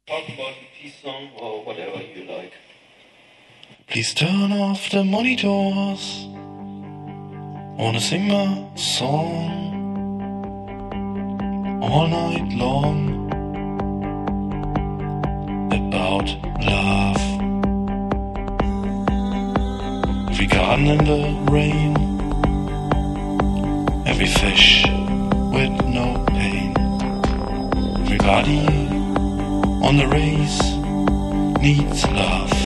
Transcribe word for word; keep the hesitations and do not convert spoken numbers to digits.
Talk about the peace song or whatever you like. Please turn off the monitors. Wanna sing a song all night long about love. Every garden in the rain, every fish with no pain, everybody on the race needs love.